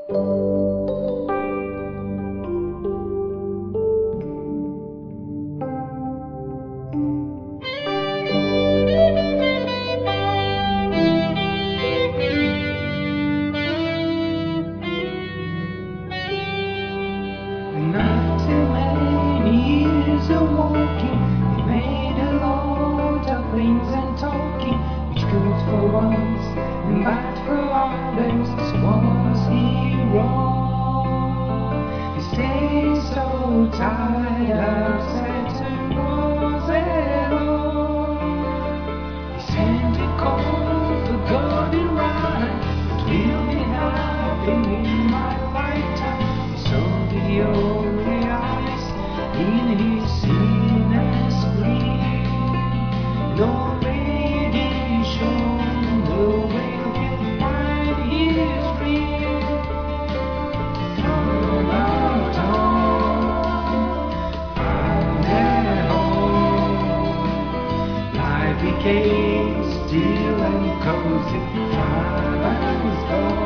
Not too many years of walking, he made a lot of things and talking, which good for once and bad for others. So was he wrong? He stayed so tired of Saturn was at all. He sent a call for God and right, but will be happening in my lifetime. He saw the only eyes in his sinners grief, no radiation, no way can find his dream. From out on, found at home, life became still and cozy. Father's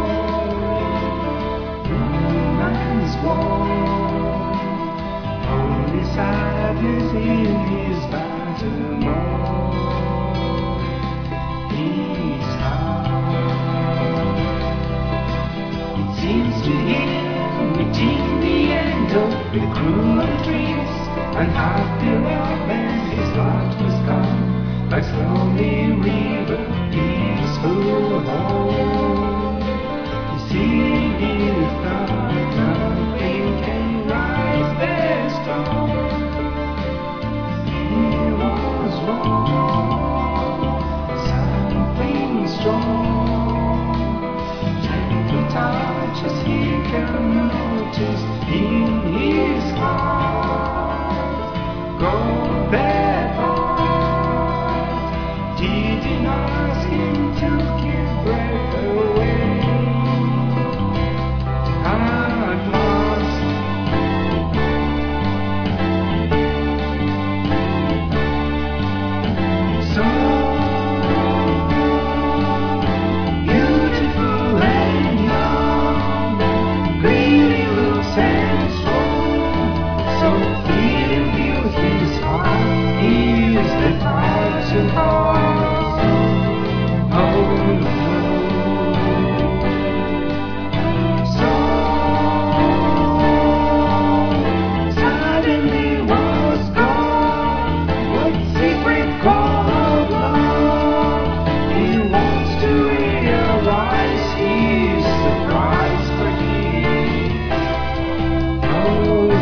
gone, woman's warm, only sadness in his battle mourn. His heart, it seems to him, meeting the end of the cruel dreams, unhappy love, and his life was gone, like slowly river, peaceful home. You see, his thought, nothing can rise their storm. He was wrong, something strong, gentle touches he can notice in his heart. Go that heart, didn't ask him to give breath away. At last, so beautiful and young, greedy looks and strong, so feeling built his heart, he is the heart to heart. Oh, so suddenly was gone, what secret call of love? He wants to realize he's the price for him. Oh,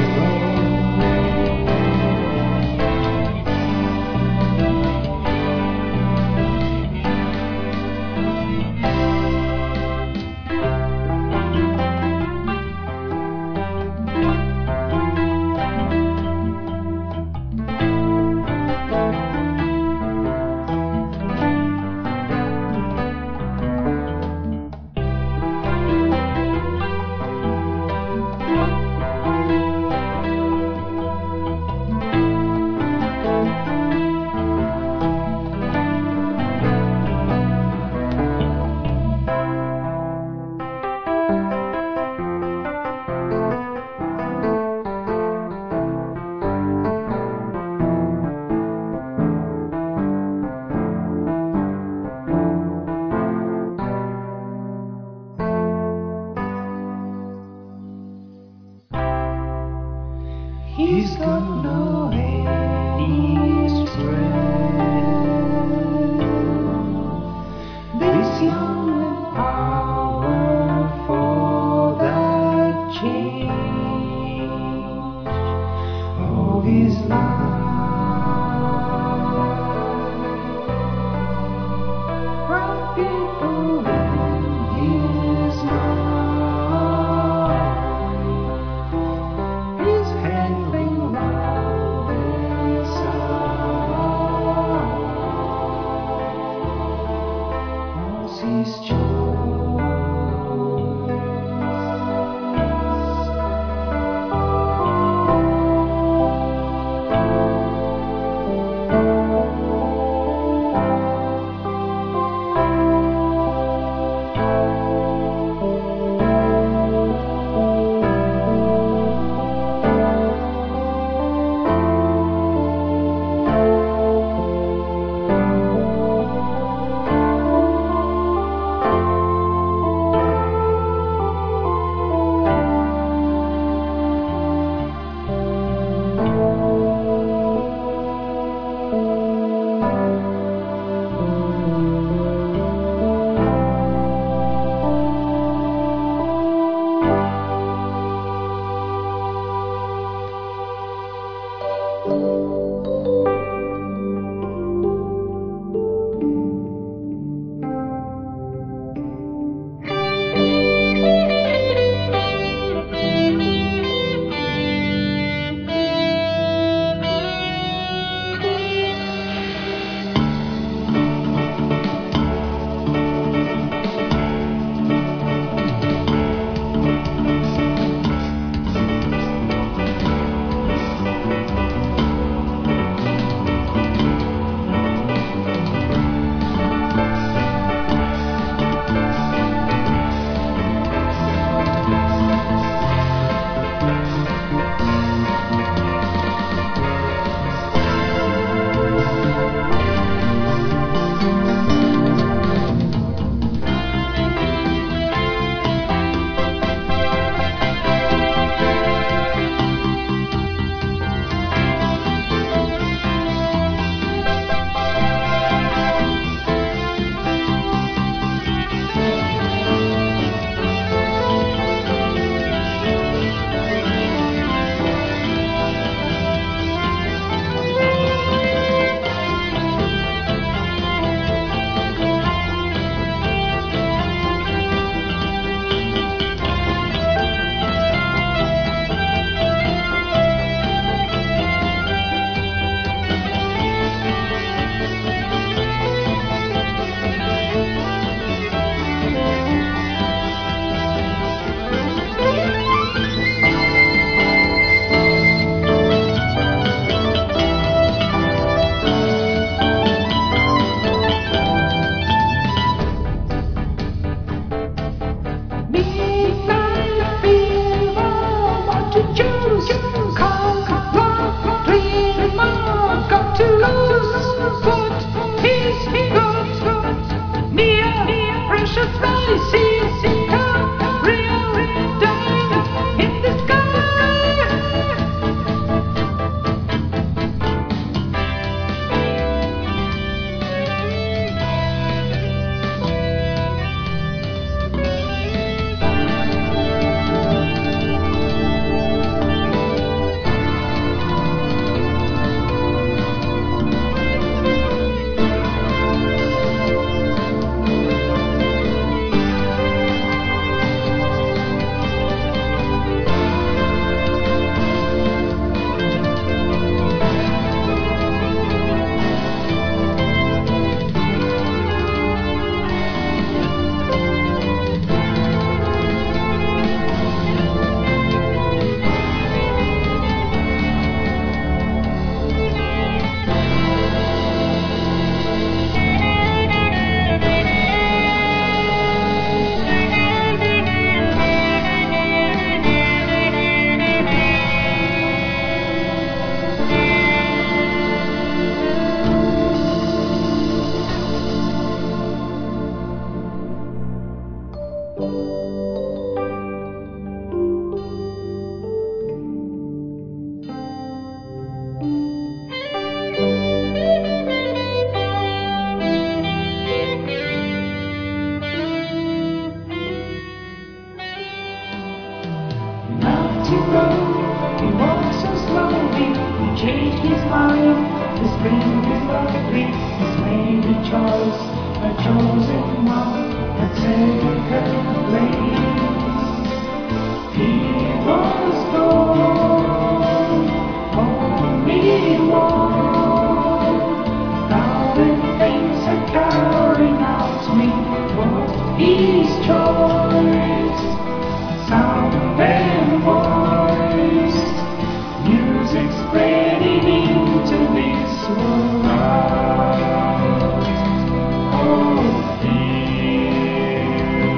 he's got no any strength. This young and powerful, that change of his life. Right people in his mind, he's handling now go. He walks so slowly, he changed his mind. His spring is lovely, he's made a choice, a chosen one, a second place. He was gone, only one. Now the things are carrying out to me, was his choice. Sound and voice, music spreading into this world. Oh dear.